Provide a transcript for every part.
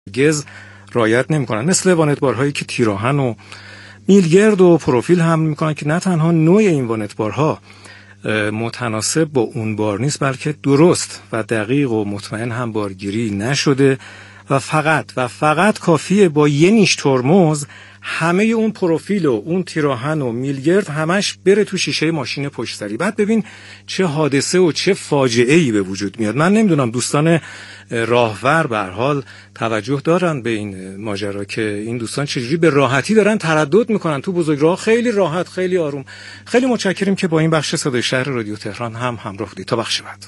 گز رعایت نمی‌کنن، مثل وانتبارهایی که تیراهن و میلگرد و پروفیل هم می‌کنن که نه تنها نوع این وانتبارها متناسب با اون بار نیست، بلکه درست و دقیق و مطمئن هم بارگیری نشده و فقط کافیه با یه نیش ترمز همه اون پروفیل و اون تیراهن و میلگرد همش بره تو شیشه ماشین پشت سری. بعد ببین چه حادثه و چه فاجعه‌ای به وجود میاد. من نمیدونم دوستان راهور به هر حال توجه دارن به این ماجرا که این دوستان چجوری به راحتی دارن تردد میکنن تو بزرگراه، خیلی راحت، خیلی آروم. خیلی متشکریم که با این بخش صدای شهر رادیو تهران هم همراه بودید. تا بخش بعد.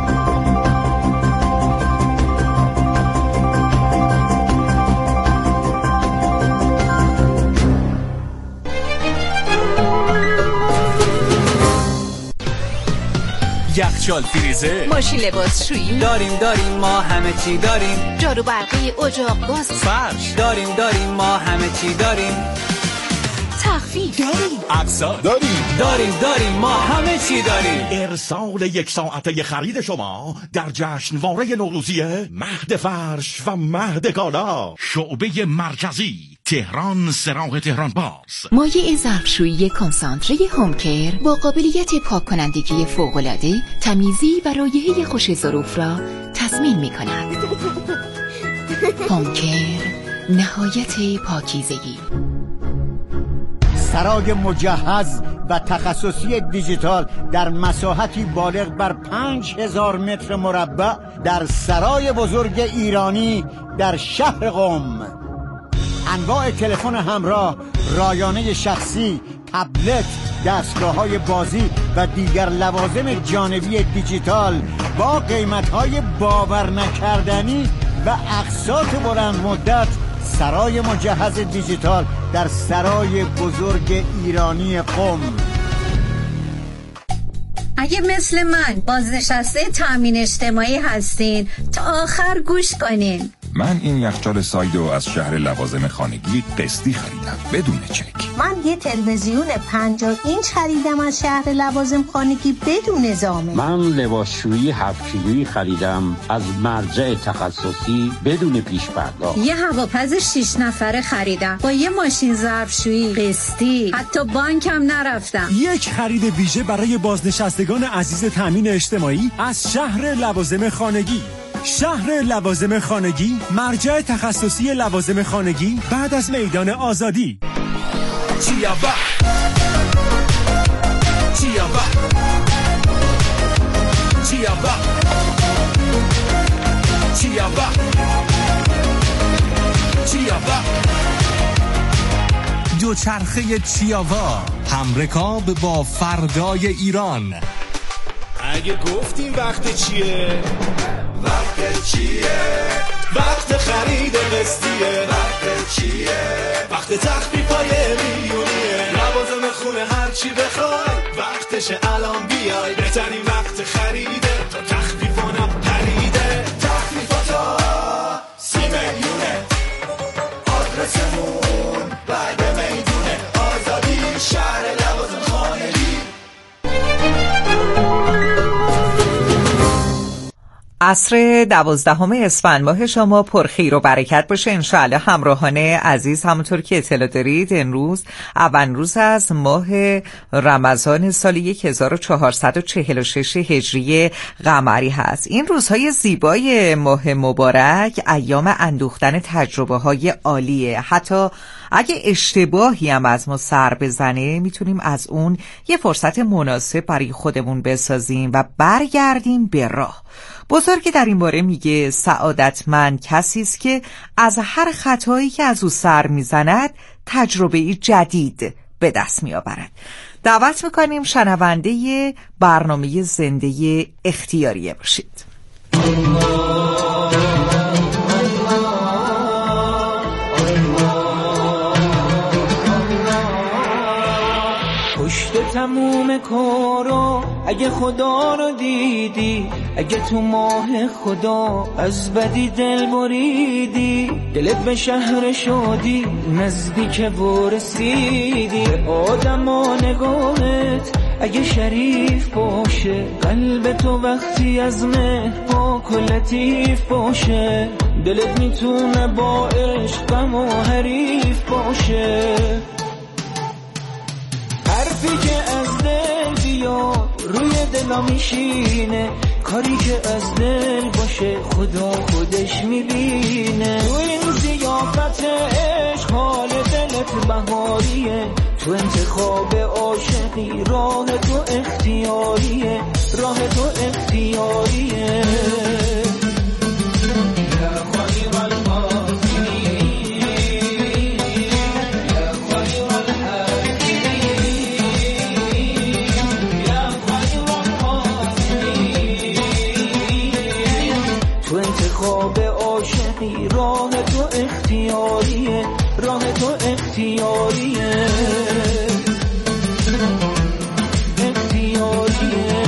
یخچال فریزر، ماشین لباسشویی داریم ما همه چی داریم. جارو برقی، اجاق گاز، فرش داریم ما همه چی داریم. تخفیف داریم، اقساط داریم ما همه چی داریم. ارسال 1 ساعته خرید شما در جشنواره نوروزیه مهد فرش و مهد کالا، شعبه مرکزی تهران، سراغ تهران باز. مایع ظرفشویی کنسانتره هومکر با قابلیت پاک کنندگی فوق‌العاده، تمیزی و رایحه خوش ظروف را تضمین می‌کند. هومکر، نهایت پاکیزگی. سرای مجهز و تخصصی دیجیتال در مساحتی بالغ بر 5000 متر مربع در سرای بزرگ ایرانی در شهر قم. انواع تلفن همراه، رایانه شخصی، تبلت، دستگاه‌های بازی و دیگر لوازم جانبی دیجیتال با قیمت‌های باور نکردنی و اقساط بلند مدت. سرای مجهز دیجیتال در سرای بزرگ ایرانی قم. اگه مثل من بازنشسته تامین اجتماعی هستین تا آخر گوش کنین. من این یخچال سایدو از شهر لوازم خانگی قسطی خریدم بدون چک. من یه تلویزیون 50 اینچ خریدم از شهر لوازم خانگی بدون ضامن. من لباسشویی 7 کیلویی خریدم از مرجع تخصصی بدون پیش پرداخت. یه هواپز 6 نفره خریدم با یه ماشین ظرفشویی قسطی، حتی بانکم نرفتم. یک خرید ویژه برای بازنشستگان عزیز تامین اجتماعی از شهر لوازم خانگی. شهر لوازم خانگی، مرجع تخصصی لوازم خانگی بعد از میدان آزادی. چیابا دوچرخه چیاوا، همرکاب با فردای ایران. اگه گفتیم وقت چیه؟ وقت خرید قسطیه. وقت چیه؟ وقت تخفیفای میلیونیه. لوازم خونه هرچی بخوای وقتشه الان بیای. بهترین وقت خریده تا تخفیفانم پریده. تخفیفاتا 30 میلیونه. آدرسمون بعد میدونه آزادی، شهر لوازم خانگی. عصر 12 اسفند ماه شما پرخیر و برکت باشه انشاءالله. همراهان عزیز، همونطور که اطلاع دارید امروز اول روز از ماه رمضان سال 1446 هجری قمری هست. این روزهای زیبای ماه مبارک ایام اندوختن تجربه های عالیه. حتی اگه اشتباهی هم از ما سر بزنه میتونیم از اون یه فرصت مناسب برای خودمون بسازیم و برگردیم به راه. بزرگ در این باره میگه سعادتمند کسی است که از هر خطایی که از او سر میزند تجربه‌ای جدید به دست میآورد. دعوت میکنیم شنونده برنامه زنده اختیاریه باشید. پشت تموم کارا اگه خدا رو دیدی، اگه تو ماه خدا از بدی دل بریدی، دلت به شهر شادی نزدیک و رسیدی. آدم و نگاهت اگه شریف باشه، قلب تو وقتی از مهر پاک و لطیف باشه، دلت میتونه با عشقم و حریف باشه. حرفی که از دل بیاد روی دلا میشینه، کاری که از دل باشه خدا خودش میبینه. تو این ضیافت عشق حال دلت بهاریه، تو انتخاب عاشقی راه تو اختیاریه، راه تو اختیاریه. تو انتخاب عاشقی راه تو اختیاریه، راه تو اختیاریه، اختیاریه.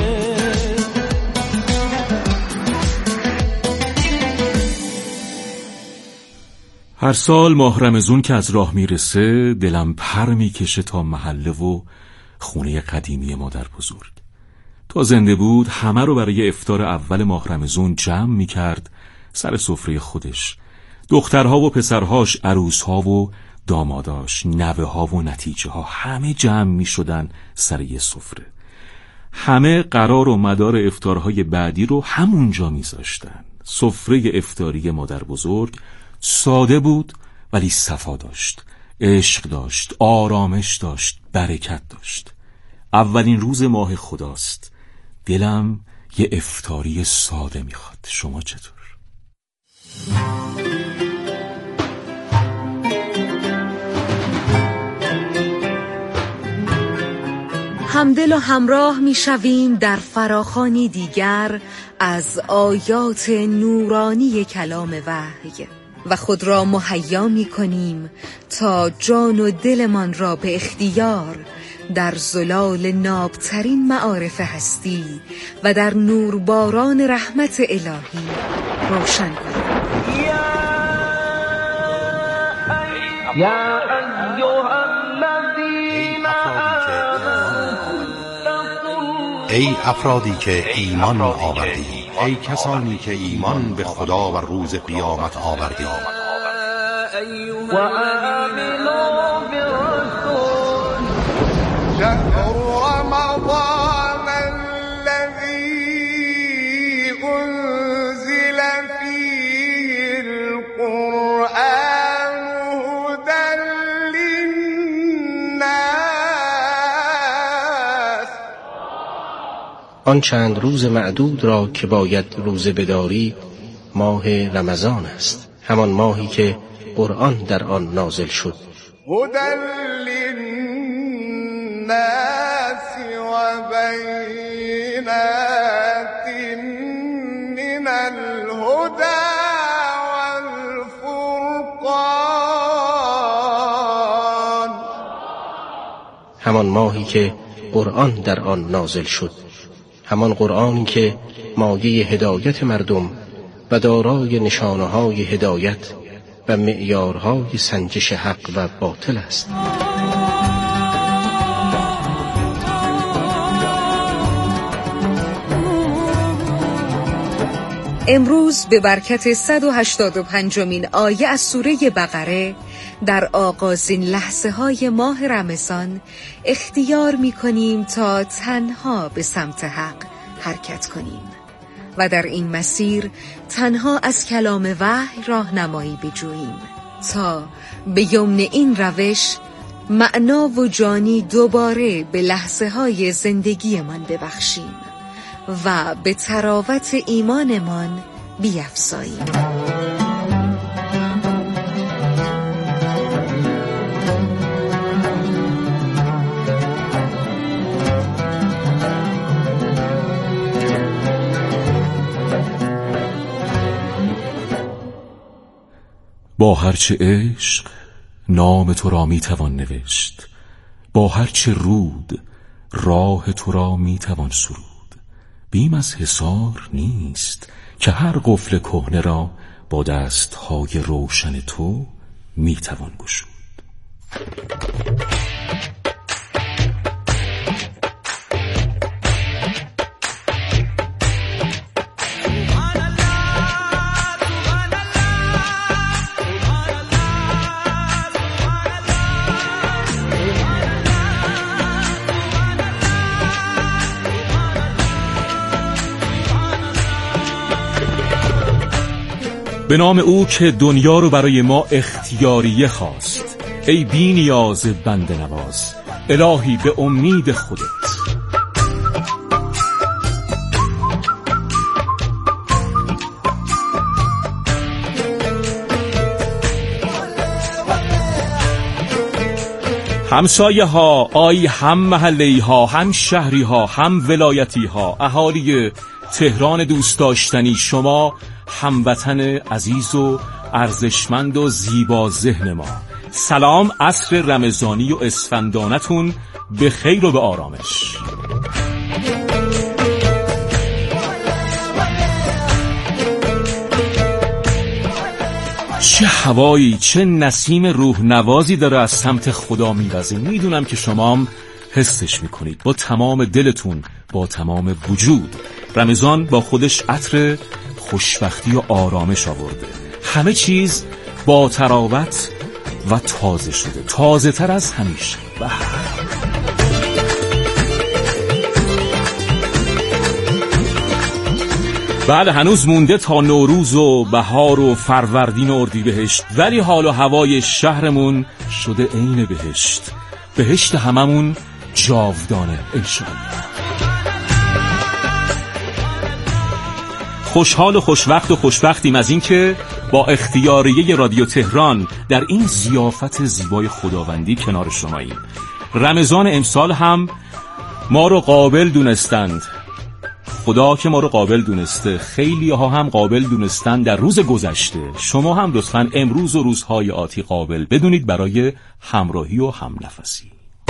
هر سال ماه رمضان که از راه میرسه دلم پر میکشه تا محله و خونه قدیمی مادر بزرگ. تا زنده بود همه رو برای افطار اول ماه رمضان جمع میکرد سر سفره خودش. دخترها و پسرهاش، عروسها و داماداش، نوه ها و نتیجه ها، همه جمع میشدن سر یه سفره. همه قرار و مدار افطارهای بعدی رو همونجا میذاشتن. سفره افطاری مادر بزرگ ساده بود ولی صفا داشت، عشق داشت، آرامش داشت، برکت داشت. اولین روز ماه خداست. دلم یه افطاری ساده میخواد. شما چطور؟ همدل و همراه میشویم در فراخوانی دیگر از آیات نورانی کلام وحی و خود را مهیا می‌کنیم تا جان و دلمان را به اختیار در زلال نابترین معارف هستی و در نورباران رحمت الهی روشن کنیم. یا ایها الذین ای افرادی که ایمان آوردید، ای کسانی که ایمان به خدا و روز قیامت آوردید، و آمنوا بالرسول شهر رمضان الذي انزل فيه القرآن هدى للناس. آن چند روز معدود را که باید روزه بداری ماه رمضان است، همان ماهی که قرآن در آن نازل شد. هدى للناس و بینات من الهدى والفرقان. همان ماهی که قرآن در آن نازل شد، همان قرآنی که مایه هدایت مردم و دارای نشانه‌های هدایت و معیارهای سنجش حق و باطل است. امروز به برکت 185مین آیه از سوره بقره در آغازین لحظه های ماه رمضان اختیار می کنیم تا تنها به سمت حق حرکت کنیم و در این مسیر تنها از کلام وحی راهنمایی بجوییم تا به یمن این روش معنا و جانی دوباره به لحظه های زندگیمان ببخشیم و به تراوت ایمانمان بیفزاییم. با هرچه عشق نام تو را می توان نوشت، با هرچه رود راه تو را می توان سرود. بیم از حصار نیست که هر قفل کهنه را با دستهای روشن تو می توان گشود. به نام او که دنیا رو برای ما اختیاریه خواست. ای بی نیاز بنده نواز، الهی به امید خودت. همسایه ها، آی هم محلی ها، هم شهری ها، هم ولایتی ها، اهالی تهران دوست داشتنی، شما هموطن عزیز و ارزشمند و زیبا ذهن ما، سلام. عصر رمضانی و اسفندانتون به خیر و به آرامش. چه هوایی، چه نسیم روح نوازی داره از سمت خدا میوزه. میدونم که شما هم حسش میکنید با تمام دلتون، با تمام وجود. رمضان با خودش عطر خوشبختی و آرامش آورده. همه چیز با تراوت و تازه شده، تازه تر از همیشه. بله هنوز مونده تا نوروز و بهار و فروردین و اردیبهشت، ولی حال و هوای شهرمون شده عین بهشت. بهشت هممون جاودانه انشاءالله. خوشحال و خوشوقت و خوشبختیم از این که با اختیاریه رادیو تهران در این ضیافت زیبای خداوندی کنار شماییم. رمضان امسال هم ما رو قابل دونستند. خدا که ما رو قابل دونسته، خیلی ها هم قابل دونستن در روز گذشته. شما هم لطفاً امروز و روزهای آتی قابل بدونید برای همراهی و همنفسی.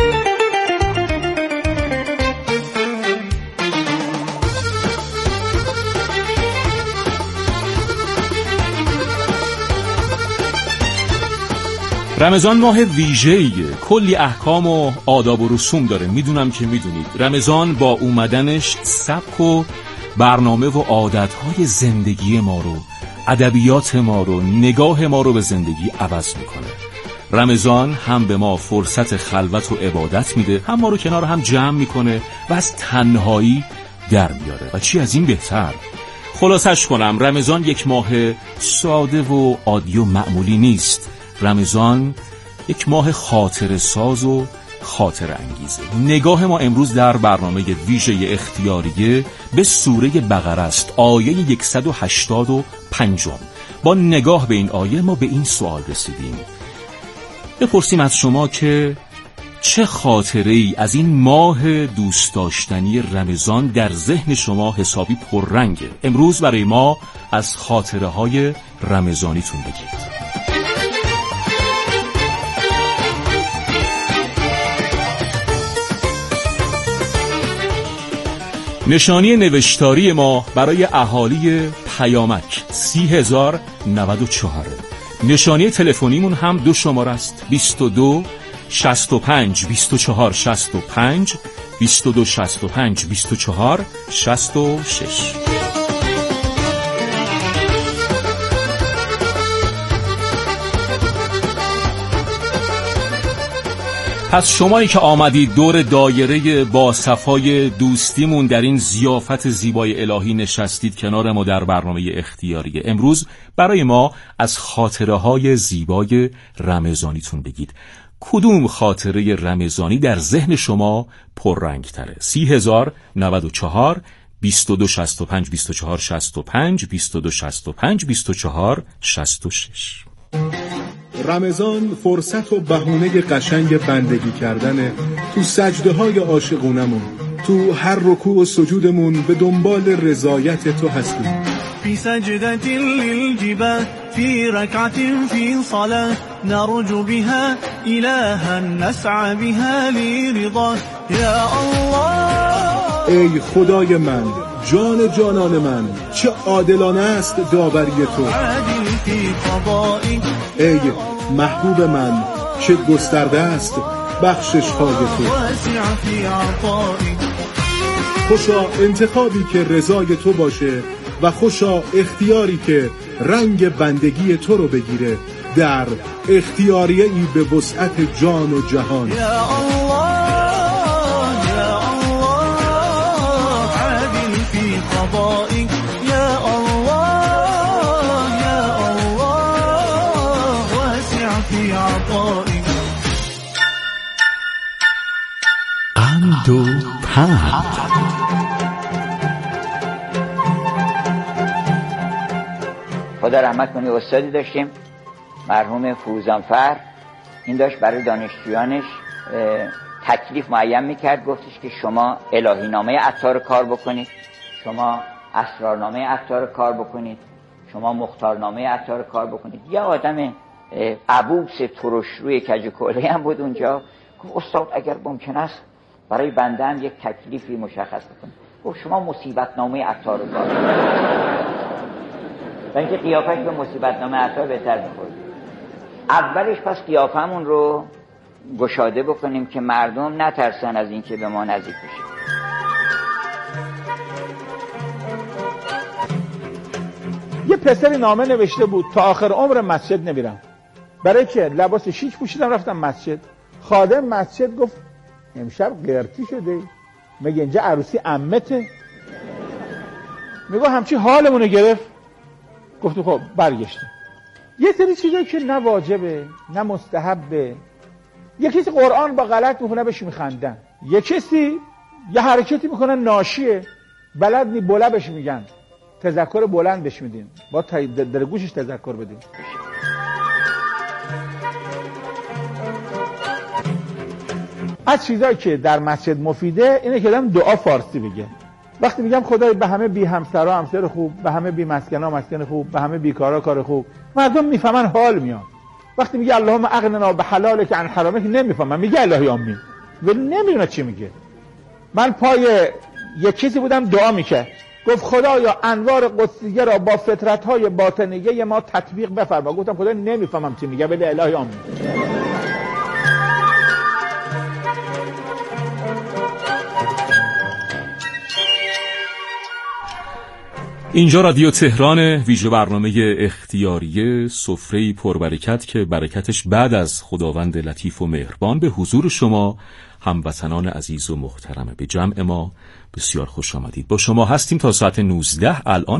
رمضان ماه ویژه‌ایه، کلی احکام و آداب و رسوم داره. میدونم که میدونید رمضان با اومدنش سبک و برنامه و عادتهای زندگی ما رو، ادبیات ما رو، نگاه ما رو به زندگی عوض میکنه. رمضان هم به ما فرصت خلوت و عبادت میده، هم ما رو کنار هم جمع میکنه و از تنهایی در میاره و چی از این بهتر. خلاصش کنم، رمضان یک ماه ساده و عادی و معمولی نیست. رمضان یک ماه خاطر ساز و خاطر انگیزه. نگاه ما امروز در برنامه ویژه اختیاریه به سوره بقره است، آیه 185. با نگاه به این آیه ما به این سوال رسیدیم. بپرسیم از شما که چه خاطره‌ای از این ماه دوست داشتنی رمضان در ذهن شما حسابی پررنگه؟ امروز برای ما از خاطره‌های رمضانیتون بگید. نشانی نوشتاری ما برای اهالی پیامک 30,094. نشانی تلفنیمون هم 2 شماره است، 22 65 24 65 22 65 24 66. پس شمایی که آمدید دور دایره با صفای دوستیمون در این ضیافت زیبای الهی نشستید کنار ما در برنامه اختیاریه. امروز برای ما از خاطره‌های زیبای رمضانیتون بگید. کدوم خاطره رمضانی در ذهن شما پررنگ تره؟ 30,094 22 65 24 65 22 65 24 66. رمضان فرصت و بهونه قشنگ بندگی کردن تو سجده های عاشقونمون، تو هر رکوع و سجودمون به دنبال رضایت تو هستیم. في سجدة للجبال في ركعة في صلاة نرجو بها إلها نسعى بها لرضاه يا الله. ای خدای من، جان جانان من، چه عادلانه است داوری تو. عادل في قضائك. ای محبوب من، چه گسترده است بخشش های تو. واسع في عطائك. خوشا انتخابی که رضای تو باشه و خوشا اختیاری که رنگ بندگی تو رو بگیره در اختیاریه ای به وسعت جان و جهان. یا الله یا الله عادل فی قضائک یا الله یا الله. في عطائي. قند و پند. خدا رحمت کنه استادی داشتیم مرحوم فروزانفر، این داشت برای دانشجویانش تکلیف معین میکرد، گفتش که شما الهی نامه عطار کار بکنید، شما اسرارنامه عطار کار بکنید، شما مختارنامه عطار کار بکنید. یه آدم عبوس ترشروی کجکوله هم بود اونجا، گفت استاد اگر ممکن است برای بنده هم یک تکلیفی مشخص بکنید. گفت شما مصیبت نامه عطار کار و اینکه قیافش به مصیبت نامه عطار بهتر میخورد. اولش پس قیافمون رو گشاده بکنیم که مردم نترسن از اینکه به ما نزدیک بشه. یه پسری نامه نوشته بود تا آخر عمر مسجد نمیرم، برای که لباس شیک پوشیدم رفتم مسجد. خادم مسجد گفت امشب قرتی شده، مگه اینجا عروسی عمته؟ میگه همچی حالمونو گرفت. گفت خب برگشتم. یه سری چیزایی که نه واجبه نه مستحبه، یه کسی قرآن با غلط میخونه بهش میخندن، یه کسی یه حرکتی میکنه ناشیه بلد نی بلبش میگن، تذکر بلند بهش میدین، با در گوشش تذکر بدین. از چیزایی که در مسجد مفیده اینه که آدم دعا فارسی بگه. وقتی میگم خدای به همه بی همسرا همسر خوب، به همه بی مسکنا مسکن خوب، به همه بیکارا کار خوب، مردم میفهمن حال میاد. وقتی میگه اللهم اغننا بحلالک عن حرامک نمیفهمن، میگه الهی آمین ولی نمیدونه چی میگه. من پای یک کسی بودم دعا میکرد، گفت خدایا انوار قدسیه را با فطرت‌های باطنیه ما تطبیق بفرما. گفتم خدای نمیفهمم چی میگه ولی الهی آمین. اینجا رادیو تهران، ویژه برنامه اختیاریه، سفره‌ای پربرکت که برکتش بعد از خداوند لطیف و مهربان به حضور شما هموطنان عزیز و محترمه. به جمع ما بسیار خوش آمدید. با شما هستیم تا ساعت 19، الان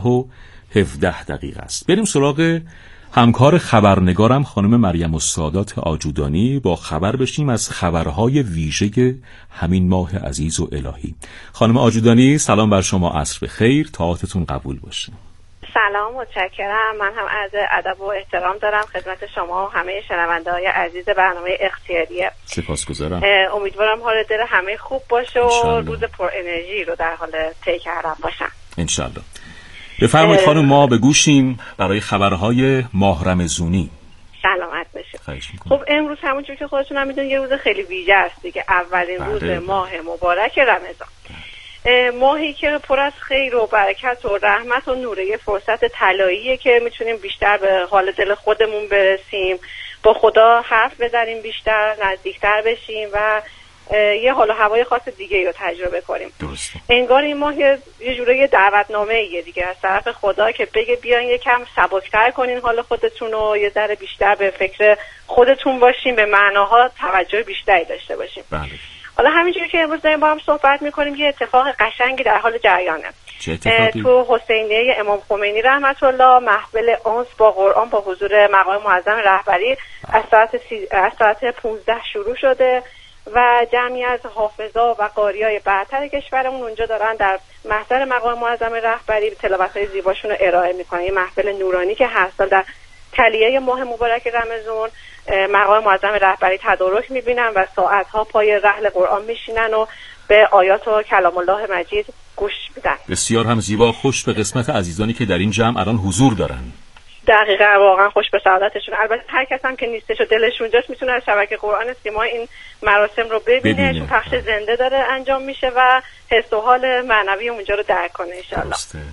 17:17 است. بریم سراغ همکار خبرنگارم خانم مریم السادات آجودانی، با خبر بشیم از خبرهای ویژه همین ماه عزیز و الهی. خانم آجودانی سلام بر شما، عصر بخیر، طاعتتون قبول باشه. سلام، متشکرم. من هم عرض ادب و احترام دارم خدمت شما و همه شنونده‌های عزیز برنامه اختیاریه. سپاسگزارم. امیدوارم حال دل همه خوب باشه و روز پر انرژی رو در حال طی کردن باشن انشالله. بفرمایید خانم، ما به گوشیم برای خبرهای ماه رمضانی. سلامت باشید. خب امروز همونجور که خودتون هم میدونید یه روز خیلی ویژه است دیگه، اولین روز ماه مبارک رمضان، ماهی که پر از خیر و برکت و رحمت و نوره، یه فرصت طلاییه که میتونیم بیشتر به حال دل خودمون برسیم، با خدا حرف بزنیم، بیشتر نزدیکتر بشیم و یه حال و هوای خاص دیگه رو تجربه کنیم. درسته. انگار این ماه یه جوره دعوتنامه‌ایه دیگه از طرف خدا که بگه بیاین یکم سبک‌تر کنین حال خودتون و یه ذره بیشتر به فکر خودتون باشین، به معناها توجه بیشتری داشته باشین. بله. حالا همینجوری که امروز داریم با هم صحبت می‌کنیم یه اتفاق قشنگی در حال جریانه. چه اتفاقی؟ تو حسینیه امام خمینی رحمت الله محفل انس با قرآن با حضور مقام معظم رهبری از ساعت 15 شروع شده و جمعی از حافظا و قاریای برتر کشورمون اونجا دارن در محضر مقام معظم رهبری تلاوت‌های زیباشون رو ارائه میکنن. یه محفل نورانی که هر سال در تلیه ماه مبارک رمضان مقام معظم رهبری تدارک میبینن و ساعتها پای رحل قرآن میشینن و به آیات و کلام الله مجید گوش میدن. بسیار هم زیبا، خوش به قسمت عزیزانی که در این جمع الان حضور دارن. دقیقاً، واقعا خوش به سعادتشون. البته هر کس هم که نیستش و دلش اونجاست میتونه از شبکه قرآن سیما این مراسم رو ببینه، چون پخش زنده داره انجام میشه و حس و حال معنوی اونجا رو درک کنه انشالله.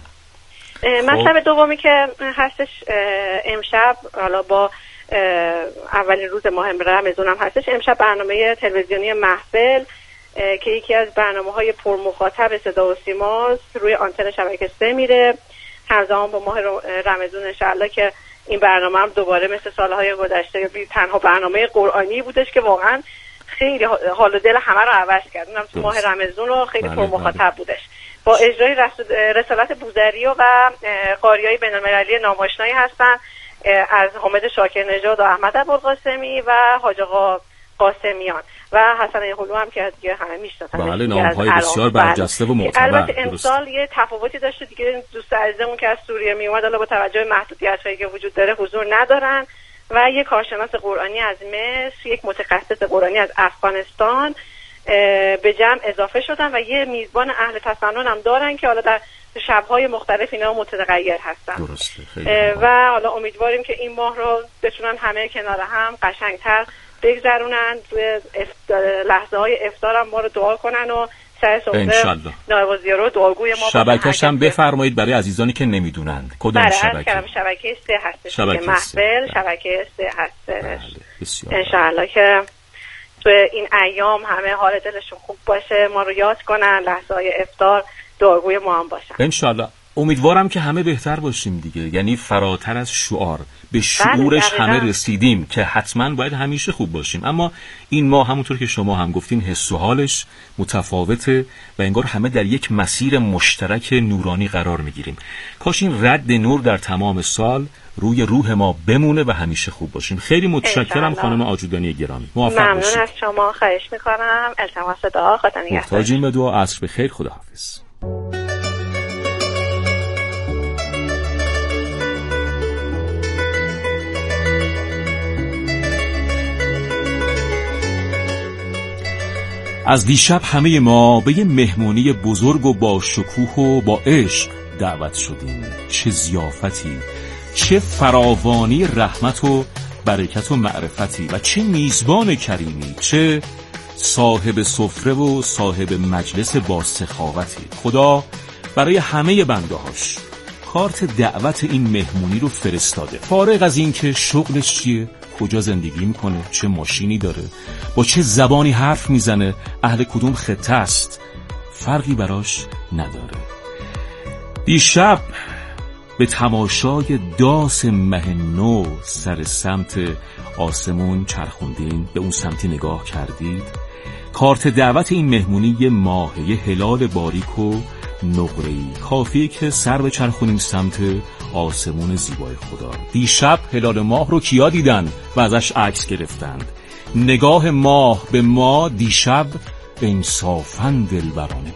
مطلب دومی که هستش امشب، حالا با اولین روز ماه رمضان هم هستش، امشب برنامه تلویزیونی محفل که یکی از برنامه‌های پرمخاطب صدا و سیما روی آنتن شبکه 3 میره همزمان با ماه رمضان انشالله، که این برنامه هم دوباره مثل سالهای گذشته تنها برنامه قرآنی بودش که واقعا خیلی حال و دل همه رو عوض کرد. اونم تو ماه رمضان رو خیلی پرمخاطب بودش با اجرای رسالت بوذری و قاریای بین‌المللی ناماشنایی هستن از حامد شاکر نژاد و احمد ابوالقاسمی و حاج آقا قاسمیان و حسن هلو هم که دیگه همه میشناسن. بله، نام‌های بسیار برجسته و معتبر. البته امسال یه تفاوتی داشته دیگه، دوست عزیزمون که از سوریه می اومد الان با توجه به محدودیت‌هایی که وجود داره حضور ندارن و یه کارشناس قرآنی از مصر، یک متخصص قرآنی از افغانستان به جمع اضافه شدن و یه میزبان اهل تسنن هم دارن که حالا در شب‌های مختلف اینا متغیر هستن. درسته. و حالا امیدواریم که این ماه رو بتونن همه کنار هم قشنگتر بگذرونن، توی لحظه های افطار هم ما رو دعا کنن و سر سفره نایوازی رو دعاگوی ما. شبکه‌اش هم بفرمایید برای عزیزانی که نمیدونند کدام شبکه؟ شبکه 3 هستش، محفل شبکه 3 هستش. انشاءالله که توی این ایام همه حال دلشون خوب باشه، ما رو یاد کنن، لحظه های افطار دعاگوی ما هم باشن انشاءالله. امیدوارم که همه بهتر باشیم دیگه، یعنی فراتر از شعار به شعورش همه رسیدیم که حتما باید همیشه خوب باشیم. اما این ماه همونطور که شما هم گفتین حس و حالش متفاوته و انگار همه در یک مسیر مشترک نورانی قرار میگیریم. کاش این رد نور در تمام سال روی روح ما بمونه و همیشه خوب باشیم. خیلی متشکرم خانم آجودانی گرامی. موفق باشید. ممنون از شما، خواهش میکنم. التماس دعا، خدا نگهدار. محتاجیم به دعا. عصر بخیر، خداحافظ. از دیشب همه ما به یه مهمونی بزرگ و با شکوه و با عشق دعوت شدیم. چه ضیافتی، چه فراوانی رحمت و برکت و معرفتی و چه میزبان کریمی، چه صاحب سفره و صاحب مجلس با سخاوتی. خدا برای همه بنده‌هاش کارت دعوت این مهمونی رو فرستاده. فارغ از این که شغلش چیه، کجا زندگی میکنه، چه ماشینی داره، با چه زبانی حرف میزنه، اهل کدوم خطه است، فرقی براش نداره. دیشب به تماشای داس مه نو سر سمت آسمون چرخوندین، به اون سمتی نگاه کردید. کارت دعوت این مهمونی یه ماهه، یه هلال باریک و نقره‌ای. کافیه که سر بچرخونیم سمت آسمون زیبای خدا. دیشب هلال ماه رو کیا دیدن و ازش عکس گرفتند؟ نگاه ماه به ما دیشب انصافاً دلبرانه.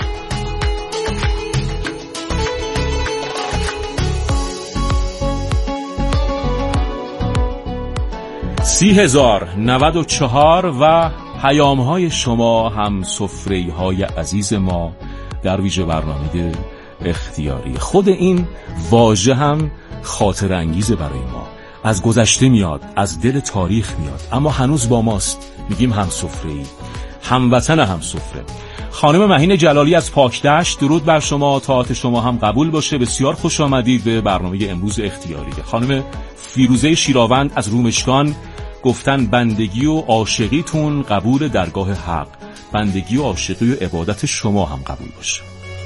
$30,094 و پیام‌های شما هم سفره‌های عزیز ما در ویژه برنامه اختیاری. خود این واژه هم خاطر انگیزه برای ما، از گذشته میاد، از دل تاریخ میاد، اما هنوز با ماست. میگیم هم سفره‌ای، هموطن هم سفره. خانم مهین جلالی از پاکدشت، درود بر شما، طاعت شما هم قبول باشه. بسیار خوش آمدید به برنامه امروز اختیاری. خانم فیروزه شیراوند از رومشکان گفتن بندگی و عاشقیتون قبول درگاه حق، بندگی و عاشقی و عبادت شما هم قبول باشه.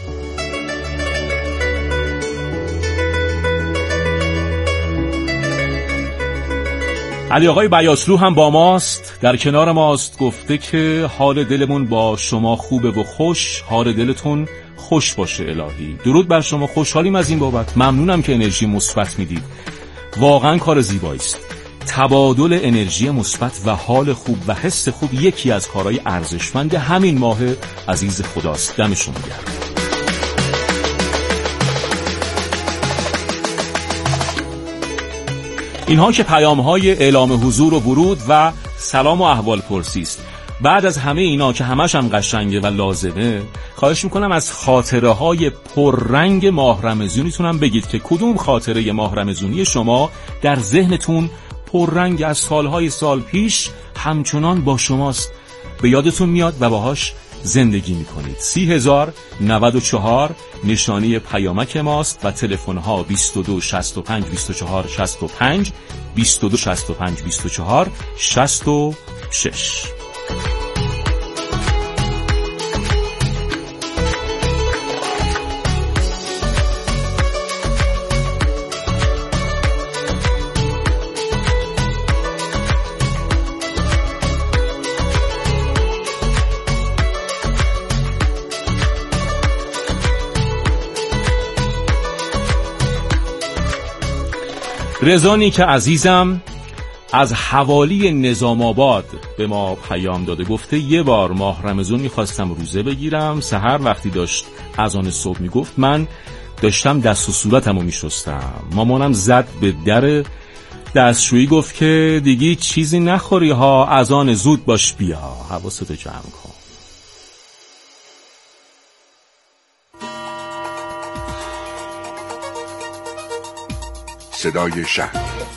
علی آقای بیاسلو هم با ماست، در کنار ماست، گفته که حال دلمون با شما خوبه و خوش، حال دلتون خوش باشه الهی. درود بر شما، خوشحالیم از این بابت. ممنونم که انرژی مثبت میدید، واقعا کار زیبایی است. تبادل انرژی مثبت و حال خوب و حس خوب یکی از کارهای ارزشمند همین ماه عزیز خداست. دمشون گرم. اینها که پیام‌های اعلام حضور و ورود و سلام و احوال پرسی است. بعد از همه اینا که همش هم قشنگه و لازمه، خواهش میکنم از خاطره‌های پررنگ ماه رمضونیتون هم بگید که کدوم خاطره ماه رمضونی شما در ذهنتون پررنگ از سالهای سال پیش همچنان با شماست، به یادتون میاد و باهاش زندگی میکنید. 30,094 نشانی پیامک ماست و تلفن ها 22 65 24 65 22 65 24 66. رضا که عزیزم از حوالی نظام آباد به ما پیام داده، گفته یه بار ماه رمضان میخواستم روزه بگیرم، سحر وقتی داشت اذان صبح میگفت من داشتم دست و صورتمو میشستم، مامانم زد به در دستشویی گفت که دیگه چیزی نخوری ها، اذان زود باش بیا، حواستو جمع کن. صدای شهر.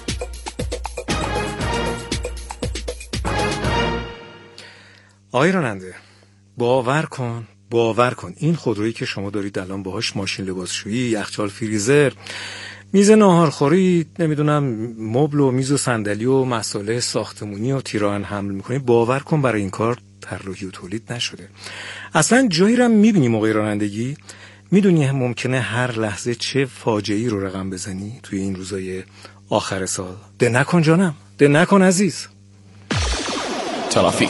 آقای راننده، باور کن این خودرویی که شما دارید الان باهاش ماشین لباسشویی، یخچال، فریزر، میز ناهارخوری، نمیدونم مبل و میز و صندلی و مساله ساختمونی و تیراهن حمل میکنید، باور کن برای این کار طراحی و تولید نشده. اصلا جایی رو میبینی موقع رانندگی میدونی ممکنه هر لحظه چه فاجعه‌ای رو رقم بزنی توی این روزای آخر سال. ده نکن جانم، ده نکن عزیز. ترافیک.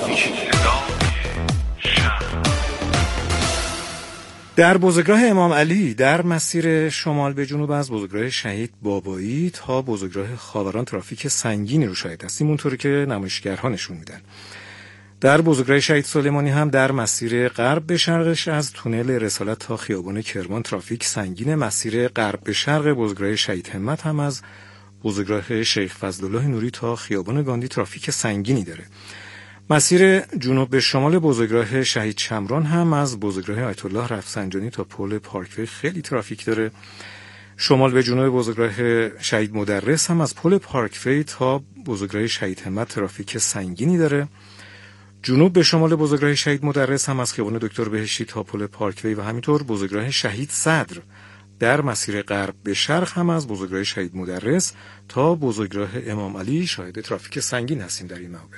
در بزرگراه امام علی در مسیر شمال به جنوب از بزرگراه شهید بابایی تا بزرگراه خاوران ترافیک سنگینی رو شاهد هستیم، اونطوری که نمایشگرها نشون میدن. در بزرگراه شهید سلیمانی هم در مسیر غرب به شرقش از تونل رسالت تا خیابان کرمان ترافیک سنگین. مسیر غرب به شرق بزرگراه شهید همت هم از بزرگراه شیخ فضلالله نوری تا خیابان گاندی ترافیک سنگینی داره. مسیر جنوب به شمال بزرگراه شهید شمران هم از بزرگراه آیت الله رفسنجانی تا پل پارکوی خیلی ترافیک داره. شمال به جنوب بزرگراه شهید مدرس هم از پل پارکوی تا بزرگراه شهید همت ترافیک سنگینی داره. جنوب به شمال بزرگراه شهید مدرس هم از خیابان دکتر بهشتی تا پل پارکوی و همینطور بزرگراه شهید صدر در مسیر غرب به شرق هم از بزرگراه شهید مدرس تا بزرگراه امام علی شاهد ترافیک سنگین هستیم در این محور.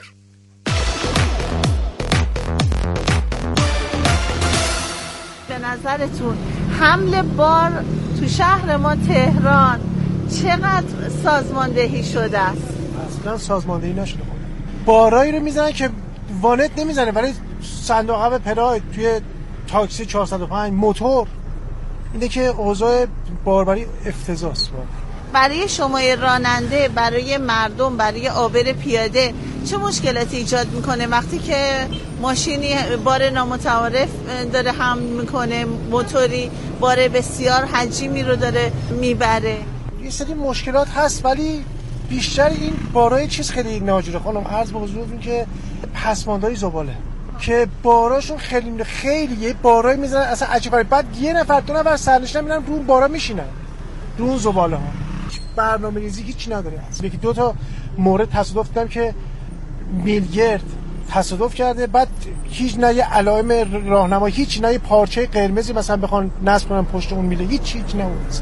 به نظرتون حمل بار تو شهر ما تهران چقدر سازماندهی شده است؟ اصلا سازماندهی نشده. بارایی رو میزنن که وانت نمیزنه، ولی صندوق عقب پراید توی تاکسی 405 موتور اینه که اوضاع باربری افتضاحه. برای شما راننده، برای مردم، برای عابر پیاده چه مشکلاتی ایجاد میکنه وقتی که ماشینی بار نامتعارف داره حمل میکنه، موتوری بار بسیار حجمی رو داره میبره؟ یه سری مشکلات هست، ولی بیشتر این بارای چیز خیلی ناجوره خانم. عرض به حضورتون که پسماندهای زباله که باراشون خیلی یه بارای میزنن اصلا عجیبه، بعد یه نفر دو نفر سرنشین میرن رو اون بارا میشینن، رو اون زباله ها. برنامه‌ریزی هیچی نداره. یکی دو تا مورد تصادف دیدم که میلگرد تصادف کرده، بعد هیچ نه یه علائم راهنمایی، هیچ نه یه پارچه قرمزی مثلا بخوان نصب کنن پشت اون میله، هیچ نبود.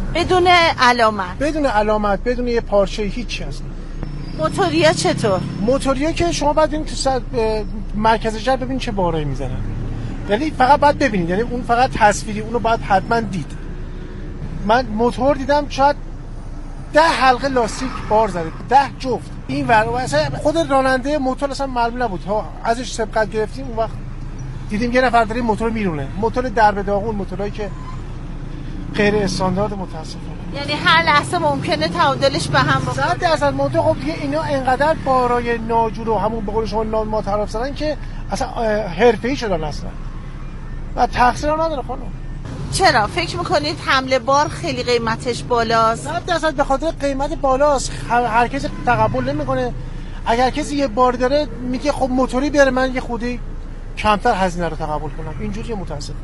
بدون علامت، بدون یه پارچه، هیچ اصلا. موتوریا چطور؟ موتوریا که شما بعد این تو مرکز شهر ببینید چه بارایی میزنن، یعنی فقط بعد ببینید، یعنی اون فقط تصویری، اونو باید حتما دید. من موتور دیدم شاید 10 حلقه لاستیک بار زده، 10 جفت. این ور اصلا خود راننده موتور اصلا معلوم نبود، ازش سبقت گرفتیم اون وقت دیدیم یه نفر داره موتور میرونه، موتور درب داغون، موتورایی که غیر استاندارد متاسفانه. یعنی هر لحظه ممکنه تعادلش به هم بخوره. 100% موتور. خب دیگه اینا انقدر بارای ناجور و همون به قول شما نامتعارف زدن که اصلا حرفه‌ای شدن اصلا و تقصیر هم نداره خانم. چرا فکر میکنید حمل بار خیلی قیمتش بالاست؟ 100% به خاطر قیمت بالاست. هر کسی تقبل نمیکنه. اگر کسی یه بار داره میگه خب موتوری بیاره، من یه خودی کمتر هزینه رو تقبل کنم. اینجوریه متاسفم.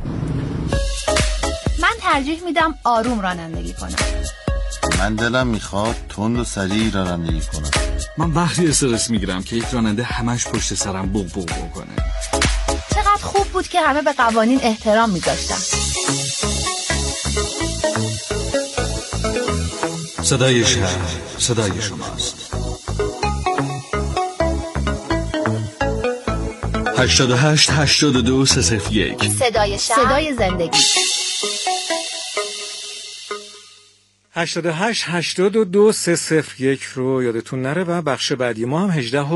من ترجیح میدم آروم رانندگی کنم. من دلم میخواد تند و سریع رانندگی کنم. من وقتی استرس میگیرم که یک راننده همش پشت سرم بوق بوق کنه. چقدر خوب بود که همه به قوانین احترام میذاشتن. صدای شهر، صدای شماست. 88 82 301 صدای شهر، صدای زندگی. 88 82 301 رو یادتون نره و بخش بعدی ما هم 18